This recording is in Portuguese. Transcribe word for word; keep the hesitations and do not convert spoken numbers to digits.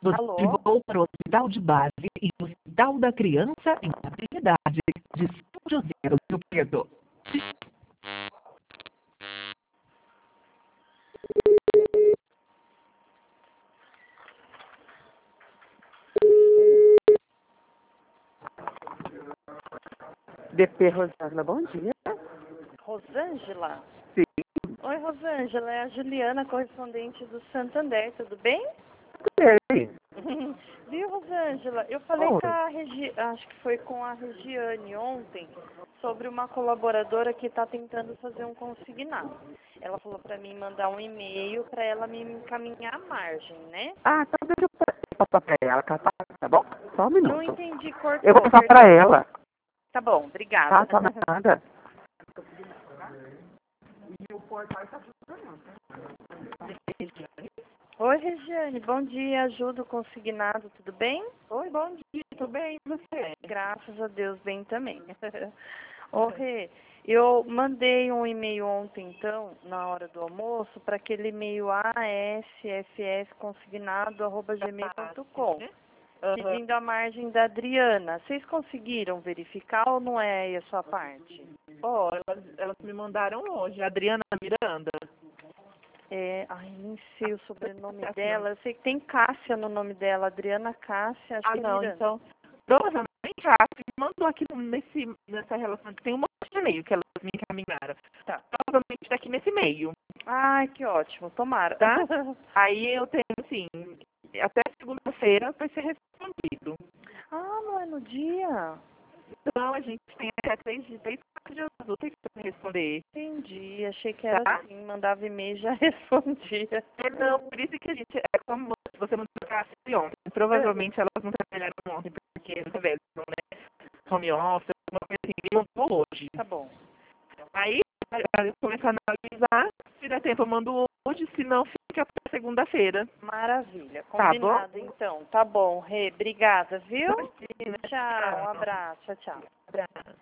Você Alô? levou para o Hospital de Base e o Hospital da Criança em Maternidade de São José do Rio Preto. D P Rosângela, bom dia. Rosângela? Sim. Oi, Rosângela, é a Juliana, correspondente do Santander, tudo bem? Bem. Viu, Rosângela? Eu falei Oi. com a Regi... acho que foi com a Regiane ontem, sobre uma colaboradora que está tentando fazer um consignado. Ela falou para mim mandar um e-mail para ela me encaminhar a margem, né? Ah, então deixa eu passar para ela, tá, tá bom? Só um minuto. Não entendi, cortou. Eu vou passar para ela. Tá bom, obrigada. Tá, tá nada. Oi, Regiane, bom dia, ajuda o consignado, tudo bem? Oi, bom dia, tudo bem? E você? Graças a Deus, bem também. Ô, Rê, eu mandei um e-mail ontem, então, na hora do almoço, para aquele e-mail a s f s consignado arroba gmail ponto com, pedindo a margem da Adriana. Vocês conseguiram verificar ou não é aí a sua parte? Ó, elas, elas me mandaram hoje, a Adriana Miranda. É, ai, nem sei o sobrenome dela. Eu sei que tem Cássia no nome dela, Adriana Cássia, acho Ah, que é não, Miranda. então, provavelmente a Cássia me mandou aqui nesse, nessa relação, tem um monte de e-mail que elas me encaminharam. Tá. Provavelmente tá aqui nesse e-mail, Ai, que ótimo, tomara. tá? Aí eu tenho, assim, até segunda-feira vai ser respondido. Ah, não é no dia? Então, a gente tem até três dias, três, quatro dias úteis para responder. Entendi, achei que era Tá? assim, mandava e-mail e já respondia. É, não, por isso que a gente, é como você mandou pra Cássia ontem. Provavelmente elas não trabalharam ontem, porque eles revezam, né? Home office, alguma coisa assim, e mandou hoje. Tá bom. Aí, eu começo a analisar, se der tempo eu mando hoje, se não, fica pra segunda-feira. Maravilha, Tá bom? combinado então. Tá bom, Rê, obrigada, viu? Imagina, Tchau, um abraço, tchau, tchau. tchau.